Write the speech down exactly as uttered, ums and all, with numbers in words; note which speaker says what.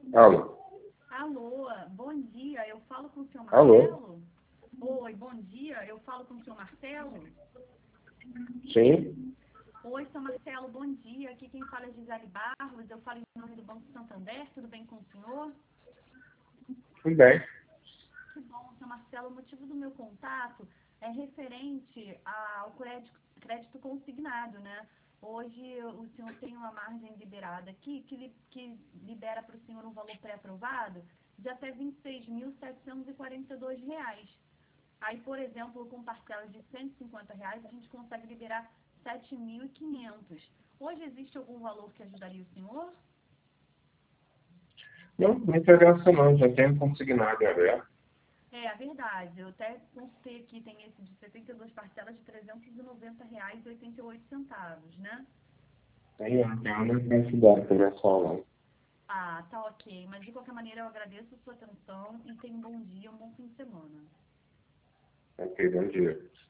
Speaker 1: Alô?
Speaker 2: Alô, bom dia, eu falo com o senhor
Speaker 1: Alô?
Speaker 2: Marcelo? Oi, bom dia, eu falo com o senhor Marcelo?
Speaker 1: Sim?
Speaker 2: Oi, senhor Marcelo, bom dia, aqui quem fala é Gisele Barros, eu falo em nome do Banco Santander, tudo bem com o senhor?
Speaker 1: Tudo bem.
Speaker 2: Que bom, senhor Marcelo, o motivo do meu contato é referente ao crédito, crédito consignado, né? Hoje o senhor tem uma margem liberada aqui que, li, que libera para o senhor um valor pré-aprovado de até vinte e seis mil setecentos e quarenta e dois reais. Aí, por exemplo, com parcelas de cento e cinquenta reais, a gente consegue liberar sete mil e quinhentos. Hoje existe algum valor que ajudaria o senhor?
Speaker 1: Não, não interessa não, já tenho consignado em aberto.
Speaker 2: É, a verdade. Eu até consultei aqui, tem esse de setenta e duas parcelas de trezentos e noventa reais e oitenta e oito centavos, né?
Speaker 1: Tem, tem uma necessidade pessoal lá.
Speaker 2: Ah, tá ok. Mas de qualquer maneira eu agradeço a sua atenção e tenha um bom dia, um bom fim de semana.
Speaker 1: Ok, bom dia.